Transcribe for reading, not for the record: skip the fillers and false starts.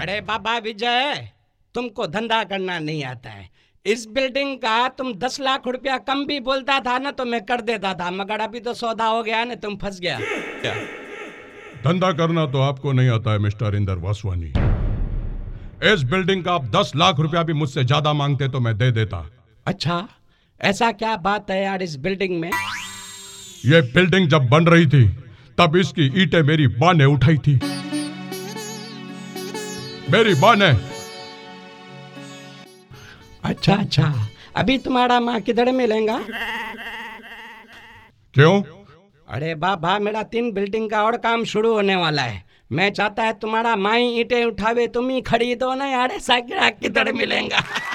अरे बाबा विजय, तुमको धंधा करना नहीं आता है। इस बिल्डिंग का तुम 10 लाख रुपया कम भी बोलता था ना तो मैं कर देता था, मगर अभी तो सौदा हो गया ना, तुम फंस गया। धंधा करना तो आपको नहीं आता है मिस्टर इंदर वासवानी। इस बिल्डिंग का आप 10 लाख रुपया भी मुझसे ज्यादा मांगते तो मैं दे देता। अच्छा, ऐसा क्या बात है यार इस बिल्डिंग में? ये बिल्डिंग जब बन रही थी तब इसकी ईंटें मेरी मां ने उठाई थी। मेरी मां ने। अच्छा, अभी तुम्हारा माँ किधर मिलेगा? क्यों? अरे बाबा, मेरा 3 बिल्डिंग का और काम शुरू होने वाला है। मैं चाहता है तुम्हारा माँ ही ईंटें उठावे, तुम ही खरीदो ना यार, ऐसा किधर मिलेगा?